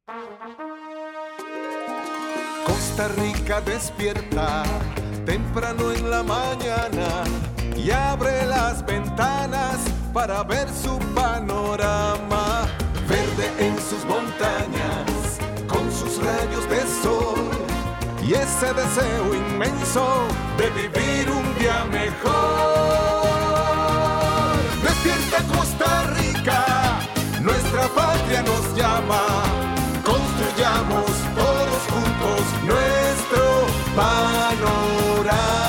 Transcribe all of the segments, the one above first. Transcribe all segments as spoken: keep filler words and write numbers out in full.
Costa Rica despierta temprano en la mañana y abre las ventanas para ver su panorama. Verde en sus montañas, con sus rayos de sol y ese deseo inmenso de vivir un día mejor. Despierta Costa Rica, nuestra patria nos llama. Construyamos todos juntos nuestro panorama.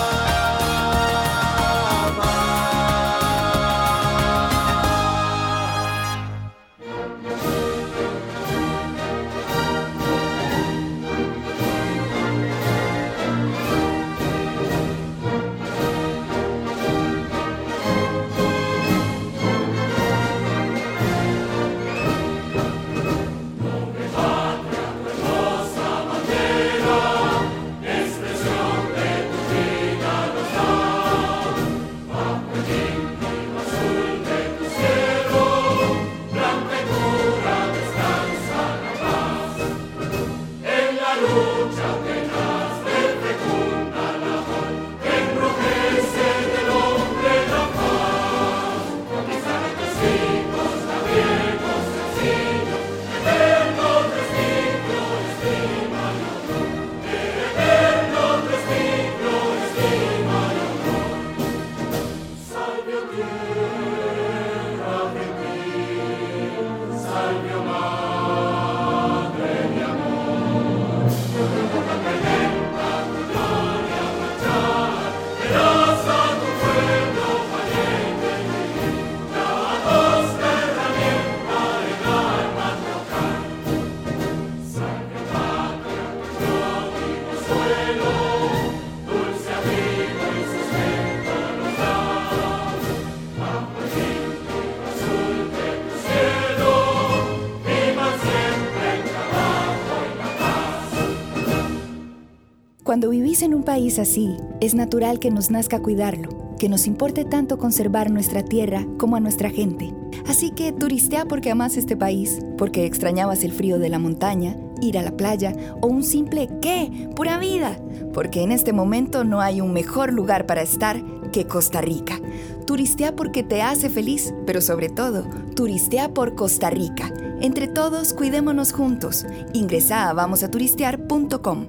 Cuando vivís en un país así, es natural que nos nazca cuidarlo, que nos importe tanto conservar nuestra tierra como a nuestra gente. Así que turistea porque amás este país, porque extrañabas el frío de la montaña, ir a la playa o un simple ¿qué? ¡Pura vida! Porque en este momento no hay un mejor lugar para estar que Costa Rica. Turistea porque te hace feliz, pero sobre todo, turistea por Costa Rica. Entre todos, cuidémonos juntos. Ingresa a vamos a turistear punto com.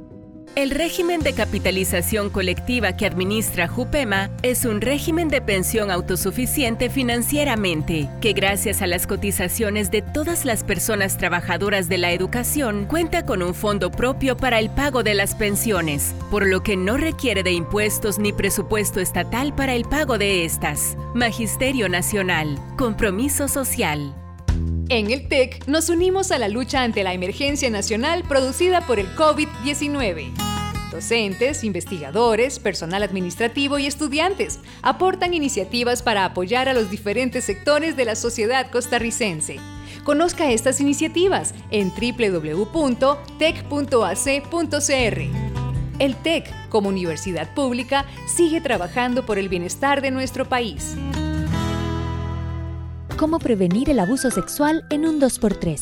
El régimen de capitalización colectiva que administra JUPEMA es un régimen de pensión autosuficiente financieramente, que gracias a las cotizaciones de todas las personas trabajadoras de la educación, cuenta con un fondo propio para el pago de las pensiones, por lo que no requiere de impuestos ni presupuesto estatal para el pago de estas. Magisterio Nacional. Compromiso social. En el T E C nos unimos a la lucha ante la emergencia nacional producida por el COVID diecinueve. Docentes, investigadores, personal administrativo y estudiantes aportan iniciativas para apoyar a los diferentes sectores de la sociedad costarricense. Conozca estas iniciativas en doble u doble u doble u punto tec punto a ce punto ce erre. El T E C, como universidad pública, sigue trabajando por el bienestar de nuestro país. ¿Cómo prevenir el abuso sexual en un dos por tres?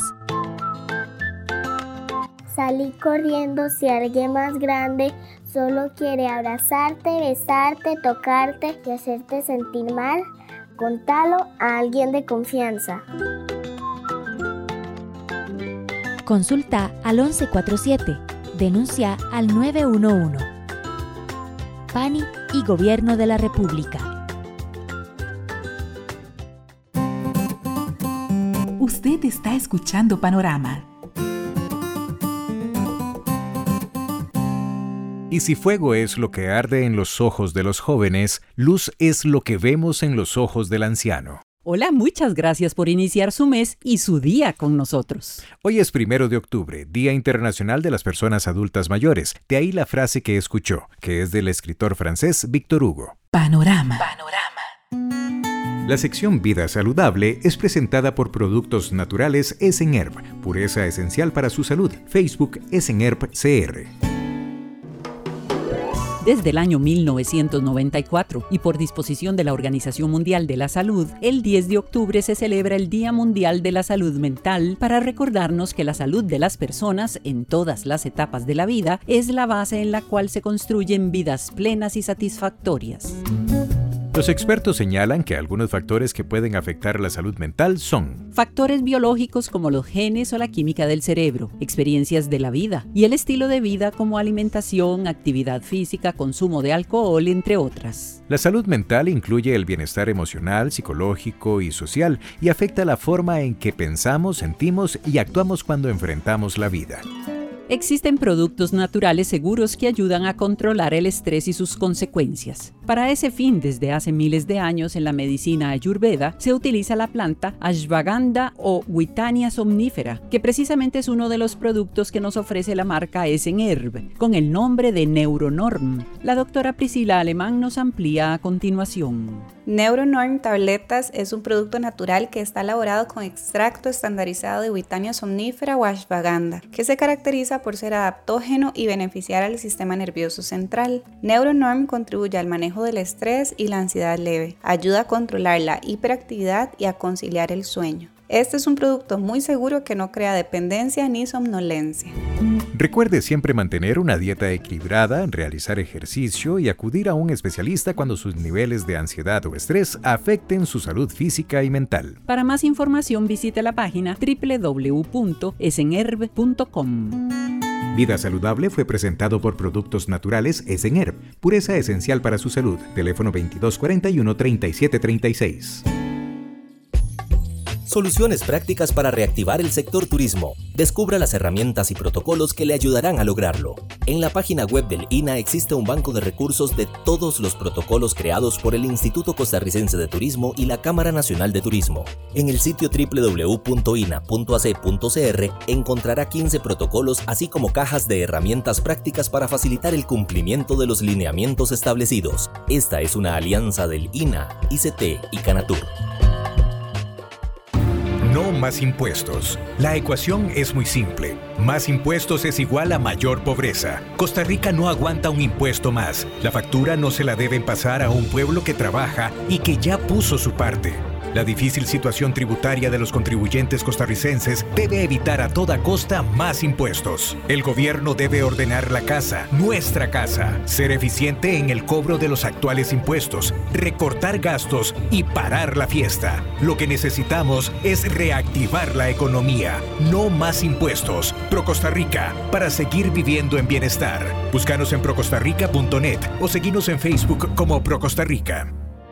Salí corriendo si alguien más grande solo quiere abrazarte, besarte, tocarte y hacerte sentir mal. Contalo a alguien de confianza. Consulta al once cuarenta y siete. Denuncia al nueve uno uno. PANI y Gobierno de la República. Usted está escuchando Panorama. Y si fuego es lo que arde en los ojos de los jóvenes, luz es lo que vemos en los ojos del anciano. Hola, muchas gracias por iniciar su mes y su día con nosotros. Hoy es primero de octubre, Día Internacional de las Personas Adultas Mayores. De ahí la frase que escuchó, que es del escritor francés Víctor Hugo. Panorama. Panorama. La sección Vida Saludable es presentada por Productos Naturales Esenerb, pureza esencial para su salud. Facebook Esenerb C R. desde el año mil novecientos noventa y cuatro y por disposición de la Organización Mundial de la Salud, el diez de octubre se celebra el Día Mundial de la Salud Mental para recordarnos que la salud de las personas en todas las etapas de la vida es la base en la cual se construyen vidas plenas y satisfactorias. Los expertos señalan que algunos factores que pueden afectar la salud mental son factores biológicos como los genes o la química del cerebro, experiencias de la vida y el estilo de vida como alimentación, actividad física, consumo de alcohol, entre otras. La salud mental incluye el bienestar emocional, psicológico y social y afecta la forma en que pensamos, sentimos y actuamos cuando enfrentamos la vida. Existen productos naturales seguros que ayudan a controlar el estrés y sus consecuencias. Para ese fin, desde hace miles de años en la medicina ayurveda, se utiliza la planta ashwagandha o Withania somnífera, que precisamente es uno de los productos que nos ofrece la marca Essenherb, con el nombre de Neuronorm. La doctora Priscila Alemán nos amplía a continuación. Neuronorm Tabletas es un producto natural que está elaborado con extracto estandarizado de Withania somnífera o ashwagandha, que se caracteriza por ser adaptógeno y beneficiar al sistema nervioso central. Neuronorm contribuye al manejo del estrés y la ansiedad leve, ayuda a controlar la hiperactividad y a conciliar el sueño. Este es un producto muy seguro que no crea dependencia ni somnolencia. Recuerde siempre mantener una dieta equilibrada, realizar ejercicio y acudir a un especialista cuando sus niveles de ansiedad o estrés afecten su salud física y mental. Para más información visite la página doble u doble u doble u punto essenherb punto com. Vida Saludable fue presentado por Productos Naturales Essenherb, pureza esencial para su salud. Teléfono veintidós cuarenta y uno, treinta y siete treinta y seis. Soluciones prácticas para reactivar el sector turismo. Descubra las herramientas y protocolos que le ayudarán a lograrlo. En la página web del I N A existe un banco de recursos de todos los protocolos creados por el Instituto Costarricense de Turismo y la Cámara Nacional de Turismo. En el sitio doble u doble u doble u punto i n a punto a c punto c r encontrará quince protocolos, así como cajas de herramientas prácticas para facilitar el cumplimiento de los lineamientos establecidos. Esta es una alianza del I N A, I C T y Canatur. No más impuestos. La ecuación es muy simple. Más impuestos es igual a mayor pobreza. Costa Rica no aguanta un impuesto más. La factura no se la deben pasar a un pueblo que trabaja y que ya puso su parte. La difícil situación tributaria de los contribuyentes costarricenses debe evitar a toda costa más impuestos. El gobierno debe ordenar la casa, nuestra casa, ser eficiente en el cobro de los actuales impuestos, recortar gastos y parar la fiesta. Lo que necesitamos es reactivar la economía, no más impuestos. Pro Costa Rica, para seguir viviendo en bienestar. Búscanos en pro costa rica punto net o seguinos en Facebook como Pro Costa Rica.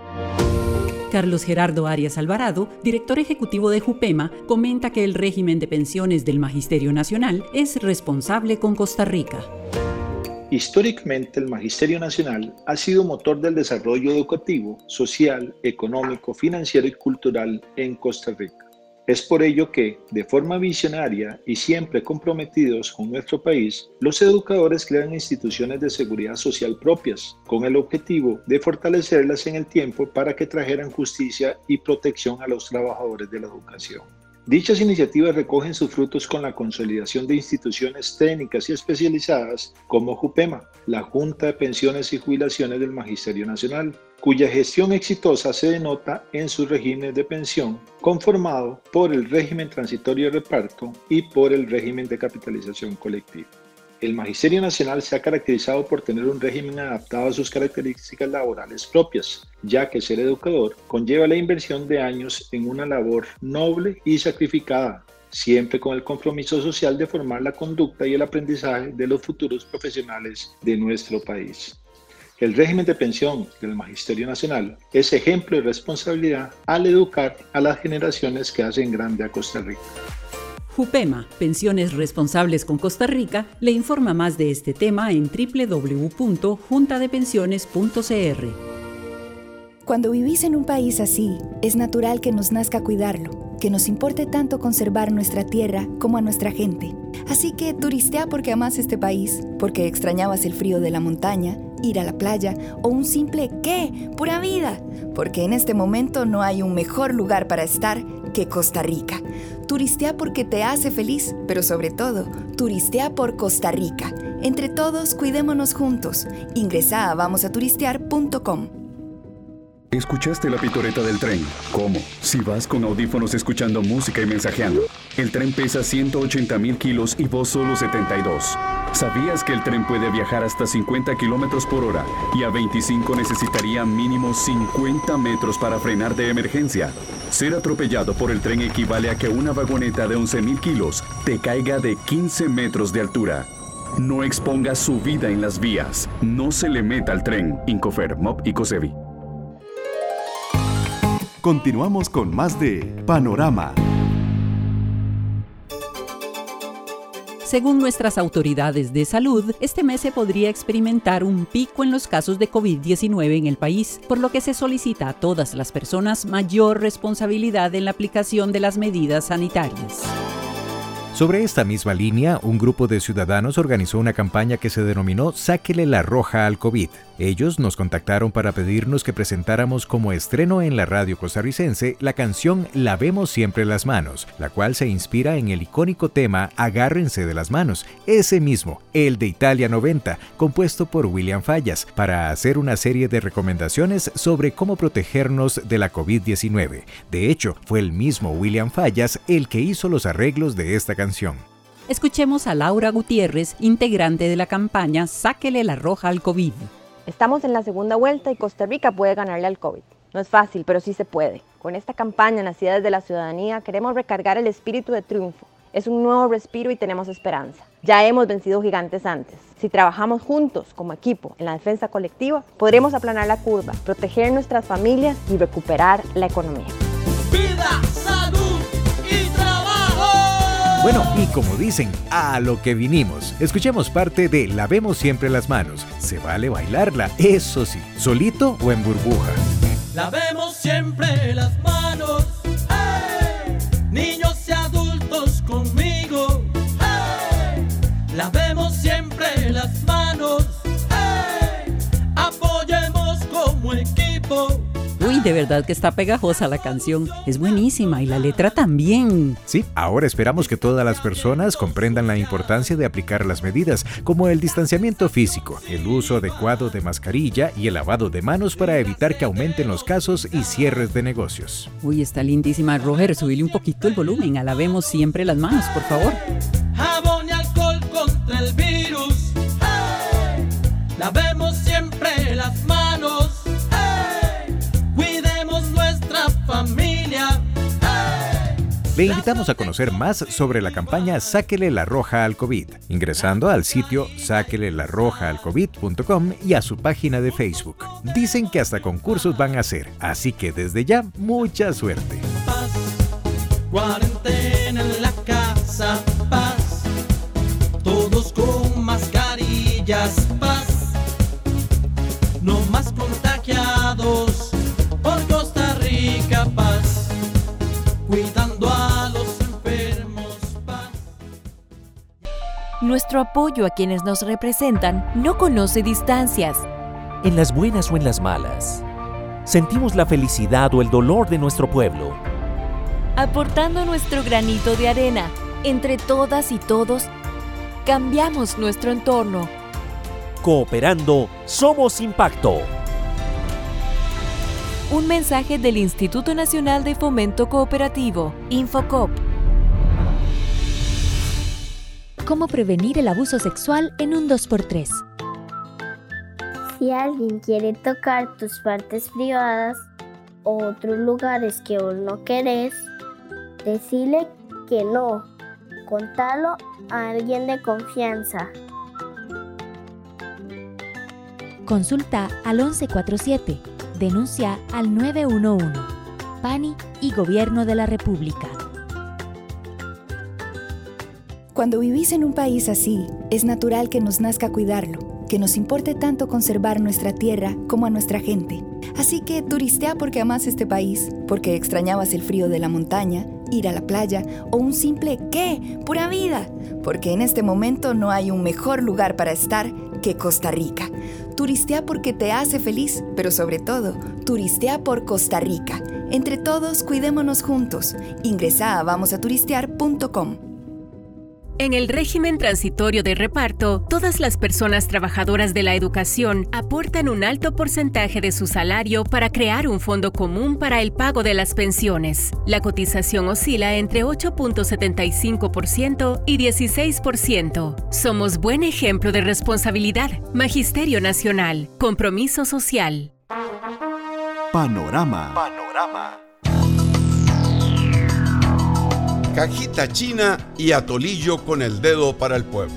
Carlos Gerardo Arias Alvarado, director ejecutivo de Jupema, comenta que el régimen de pensiones del Magisterio Nacional es responsable con Costa Rica. Históricamente, el Magisterio Nacional ha sido motor del desarrollo educativo, social, económico, financiero y cultural en Costa Rica. Es por ello que, de forma visionaria y siempre comprometidos con nuestro país, los educadores crean instituciones de seguridad social propias, con el objetivo de fortalecerlas en el tiempo para que trajeran justicia y protección a los trabajadores de la educación. Dichas iniciativas recogen sus frutos con la consolidación de instituciones técnicas y especializadas como Jupema, la Junta de Pensiones y Jubilaciones del Magisterio Nacional, cuya gestión exitosa se denota en sus regímenes de pensión, conformado por el régimen transitorio de reparto y por el régimen de capitalización colectiva. El Magisterio Nacional se ha caracterizado por tener un régimen adaptado a sus características laborales propias, ya que ser educador conlleva la inversión de años en una labor noble y sacrificada, siempre con el compromiso social de formar la conducta y el aprendizaje de los futuros profesionales de nuestro país. El régimen de pensión del Magisterio Nacional es ejemplo de responsabilidad al educar a las generaciones que hacen grande a Costa Rica. Jupema, Pensiones Responsables con Costa Rica, le informa más de este tema en doble u doble u doble u punto junta de pensiones punto c r. Cuando vivís en un país así, es natural que nos nazca cuidarlo, que nos importe tanto conservar nuestra tierra como a nuestra gente. Así que turistea porque amás este país, porque extrañabas el frío de la montaña, ir a la playa o un simple ¿qué? ¡Pura vida! Porque en este momento no hay un mejor lugar para estar que Costa Rica. Turistea porque te hace feliz, pero sobre todo, turistea por Costa Rica. Entre todos, cuidémonos juntos. Ingresa a vamos a turistear punto com. ¿Escuchaste la pitoreta del tren? ¿Cómo? Si vas con audífonos escuchando música y mensajeando. El tren pesa ciento ochenta mil kilos y vos solo setenta y dos. ¿Sabías que el tren puede viajar hasta cincuenta kilómetros por hora y a veinticinco necesitaría mínimo cincuenta metros para frenar de emergencia? Ser atropellado por el tren equivale a que una vagoneta de once mil kilos te caiga de quince metros de altura. No exponga su vida en las vías. No se le meta al tren. Incofer, M O P y COSEBI. Continuamos con más de Panorama. Según nuestras autoridades de salud, este mes se podría experimentar un pico en los casos de covid diecinueve en el país, por lo que se solicita a todas las personas mayor responsabilidad en la aplicación de las medidas sanitarias. Sobre esta misma línea, un grupo de ciudadanos organizó una campaña que se denominó Sáquele la roja al COVID. Ellos nos contactaron para pedirnos que presentáramos como estreno en la radio costarricense la canción Lavemos siempre las manos, la cual se inspira en el icónico tema Agárrense de las manos, ese mismo, el de Italia noventa, compuesto por William Fallas, para hacer una serie de recomendaciones sobre cómo protegernos de la covid diecinueve. De hecho, fue el mismo William Fallas el que hizo los arreglos de esta canción. Escuchemos a Laura Gutiérrez, integrante de la campaña Sáquele la roja al COVID. Estamos en la segunda vuelta y Costa Rica puede ganarle al COVID. No es fácil, pero sí se puede. Con esta campaña nacida desde la ciudadanía, queremos recargar el espíritu de triunfo. Es un nuevo respiro y tenemos esperanza. Ya hemos vencido gigantes antes. Si trabajamos juntos como equipo en la defensa colectiva, podremos aplanar la curva, proteger nuestras familias y recuperar la economía. Vida, salud y trabajo. Bueno, y como dicen, a lo que vinimos. Escuchemos parte de Lavemos siempre las manos. Se vale bailarla, eso sí, solito o en burbuja. Lavemos siempre las manos, hey. Niños y adultos conmigo, hey. Lavemos siempre las manos, hey. Apoyemos como equipo. Uy, de verdad que está pegajosa la canción. Es buenísima y la letra también. Sí, ahora esperamos que todas las personas comprendan la importancia de aplicar las medidas, como el distanciamiento físico, el uso adecuado de mascarilla y el lavado de manos para evitar que aumenten los casos y cierres de negocios. Uy, está lindísima. Roger, subile un poquito el volumen. Lavemos siempre las manos, por favor. Jabón y alcohol contra el virus. Hey. Lavemos siempre las manos. Familia. Hey. Le invitamos a conocer más sobre la campaña Sáquele la roja al COVID, ingresando al sitio sáquele la roja al covid punto com y a su página de Facebook. Dicen que hasta concursos van a hacer, así que desde ya, mucha suerte. Paz, cuarentena en la casa, paz, todos con mascarillas, paz, no más contagiados por Costa Rica, paz, cuidando a los enfermos, paz. Nuestro apoyo a quienes nos representan no conoce distancias. En las buenas o en las malas, sentimos la felicidad o el dolor de nuestro pueblo. Aportando nuestro granito de arena, entre todas y todos, cambiamos nuestro entorno. Cooperando, somos impacto. Un mensaje del Instituto Nacional de Fomento Cooperativo, Infocop. ¿Cómo prevenir el abuso sexual en un dos por tres? Si alguien quiere tocar tus partes privadas o otros lugares que vos no querés, decile que no. Contalo a alguien de confianza. Consulta al once cuarenta y siete. Denuncia al nueve uno uno. PANI y Gobierno de la República. Cuando vivís en un país así, es natural que nos nazca cuidarlo, que nos importe tanto conservar nuestra tierra como a nuestra gente. Así que turistea porque amás este país, porque extrañabas el frío de la montaña, ir a la playa o un simple ¿qué? ¡Pura vida! Porque en este momento no hay un mejor lugar para estar que Costa Rica. Turistea porque te hace feliz, pero sobre todo, turistea por Costa Rica. Entre todos, cuidémonos juntos. Ingresa a vamos a turistear punto com. En el régimen transitorio de reparto, todas las personas trabajadoras de la educación aportan un alto porcentaje de su salario para crear un fondo común para el pago de las pensiones. La cotización oscila entre ocho punto setenta y cinco por ciento y dieciséis por ciento. Somos buen ejemplo de responsabilidad. Magisterio Nacional. Compromiso social. Panorama. Panorama. Cajita china y atolillo con el dedo para el pueblo.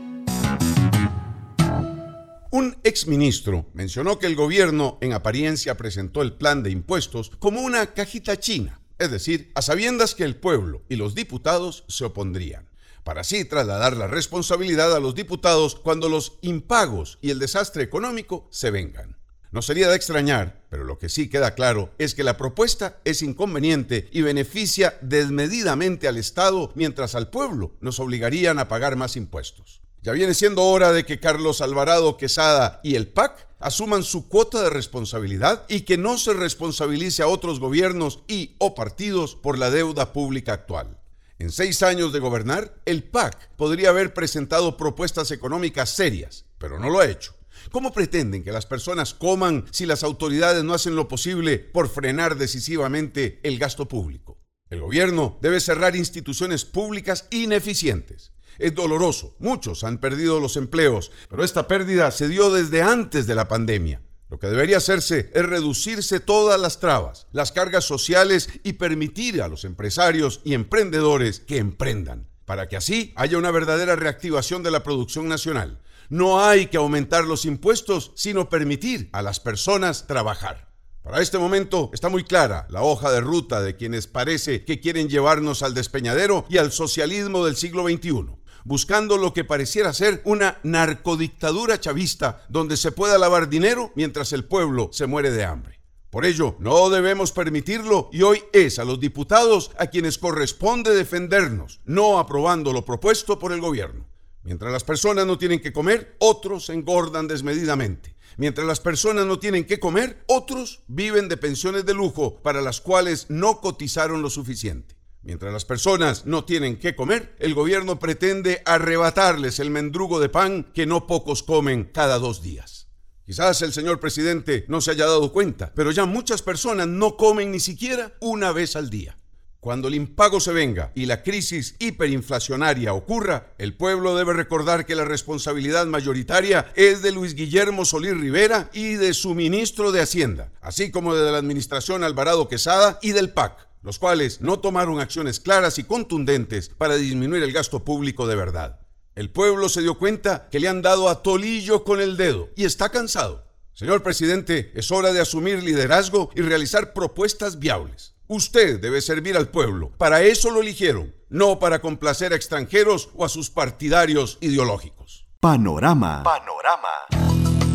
Un exministro mencionó que el gobierno en apariencia presentó el plan de impuestos como una cajita china, es decir, a sabiendas que el pueblo y los diputados se opondrían, para así trasladar la responsabilidad a los diputados cuando los impagos y el desastre económico se vengan. No sería de extrañar, pero lo que sí queda claro es que la propuesta es inconveniente y beneficia desmedidamente al Estado, mientras al pueblo nos obligarían a pagar más impuestos. Ya viene siendo hora de que Carlos Alvarado Quesada y el P A C asuman su cuota de responsabilidad y que no se responsabilice a otros gobiernos y o partidos por la deuda pública actual. En seis años de gobernar, el P A C podría haber presentado propuestas económicas serias, pero no lo ha hecho. ¿Cómo pretenden que las personas coman si las autoridades no hacen lo posible por frenar decisivamente el gasto público? El gobierno debe cerrar instituciones públicas ineficientes. Es doloroso, muchos han perdido los empleos, pero esta pérdida se dio desde antes de la pandemia. Lo que debería hacerse es reducirse todas las trabas, las cargas sociales y permitir a los empresarios y emprendedores que emprendan, para que así haya una verdadera reactivación de la producción nacional. No hay que aumentar los impuestos, sino permitir a las personas trabajar. Para este momento está muy clara la hoja de ruta de quienes parece que quieren llevarnos al despeñadero y al socialismo del siglo veintiuno, buscando lo que pareciera ser una narcodictadura chavista donde se pueda lavar dinero mientras el pueblo se muere de hambre. Por ello, no debemos permitirlo y hoy es a los diputados a quienes corresponde defendernos, no aprobando lo propuesto por el gobierno. Mientras las personas no tienen que comer, otros engordan desmedidamente. Mientras las personas no tienen que comer, otros viven de pensiones de lujo para las cuales no cotizaron lo suficiente. Mientras las personas no tienen que comer, el gobierno pretende arrebatarles el mendrugo de pan que no pocos comen cada dos días. Quizás el señor presidente no se haya dado cuenta, pero ya muchas personas no comen ni siquiera una vez al día. Cuando el impago se venga y la crisis hiperinflacionaria ocurra, el pueblo debe recordar que la responsabilidad mayoritaria es de Luis Guillermo Solís Rivera y de su ministro de Hacienda, así como de la administración Alvarado Quesada y del P A C, los cuales no tomaron acciones claras y contundentes para disminuir el gasto público de verdad. El pueblo se dio cuenta que le han dado a tolillo con el dedo y está cansado. Señor presidente, es hora de asumir liderazgo y realizar propuestas viables. Usted debe servir al pueblo. Para eso lo eligieron, no para complacer a extranjeros o a sus partidarios ideológicos. Panorama. Panorama.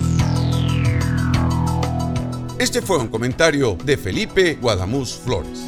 Este fue un comentario de Felipe Guadamuz Flores.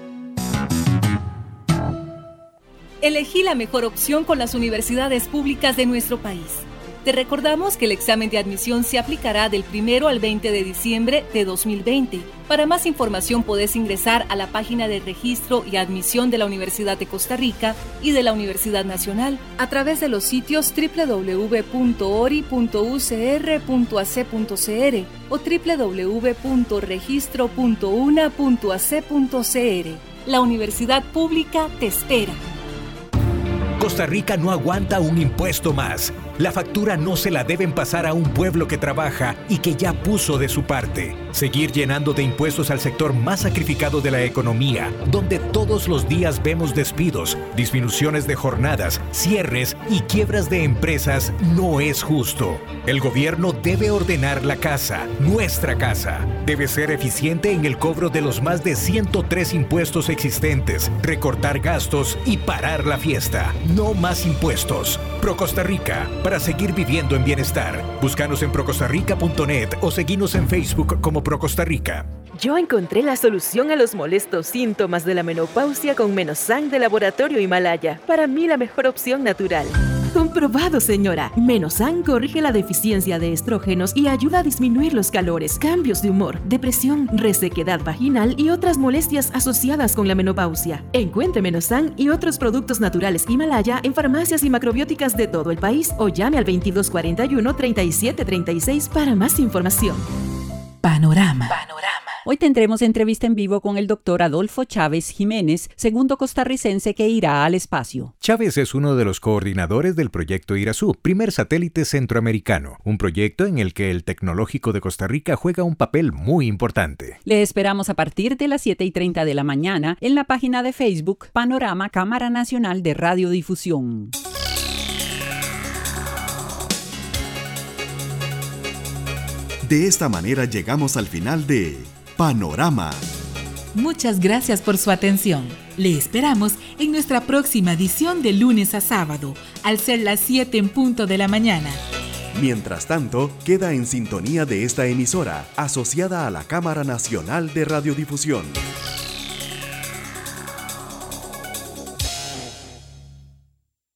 Elegí la mejor opción con las universidades públicas de nuestro país. Te recordamos que el examen de admisión se aplicará del primero al veinte de diciembre de dos mil veinte. Para más información podés ingresar a la página de registro y admisión de la Universidad de Costa Rica y de la Universidad Nacional a través de los sitios doble u doble u doble u punto o r i punto u c r punto a c punto c r o doble u doble u doble u punto registro punto u n a punto a c punto c r. La Universidad Pública te espera. Costa Rica no aguanta un impuesto más. La factura no se la deben pasar a un pueblo que trabaja y que ya puso de su parte. Seguir llenando de impuestos al sector más sacrificado de la economía, donde todos los días vemos despidos, disminuciones de jornadas, cierres y quiebras de empresas, no es justo. El gobierno debe ordenar la casa, nuestra casa. Debe ser eficiente en el cobro de los más de ciento tres impuestos existentes, recortar gastos y parar la fiesta. No más impuestos. Pro Costa Rica, para seguir viviendo en bienestar. Búscanos en procostarrica punto net o seguinos en Facebook como Pro Costa Rica. Yo encontré la solución a los molestos síntomas de la menopausia con Menosan de Laboratorio Himalaya. Para mí la mejor opción natural. Con Comprobado, señora. Menosan corrige la deficiencia de estrógenos y ayuda a disminuir los calores, cambios de humor, depresión, resequedad vaginal y otras molestias asociadas con la menopausia. Encuentre Menosan y otros productos naturales Himalaya en farmacias y macrobióticas de todo el país o llame al veintidós cuarenta y uno, treinta y siete treinta y seis para más información. Panorama. Panorama. Hoy tendremos entrevista en vivo con el doctor Adolfo Chávez Jiménez, segundo costarricense que irá al espacio. Chávez es uno de los coordinadores del proyecto Irazú, primer satélite centroamericano, un proyecto en el que el Tecnológico de Costa Rica juega un papel muy importante. Le esperamos a partir de las siete y treinta de la mañana en la página de Facebook Panorama Cámara Nacional de Radiodifusión. De esta manera llegamos al final de Panorama. Muchas gracias por su atención. Le esperamos en nuestra próxima edición de lunes a sábado, al ser las siete en punto de la mañana. Mientras tanto, queda en sintonía de esta emisora, asociada a la Cámara Nacional de Radiodifusión.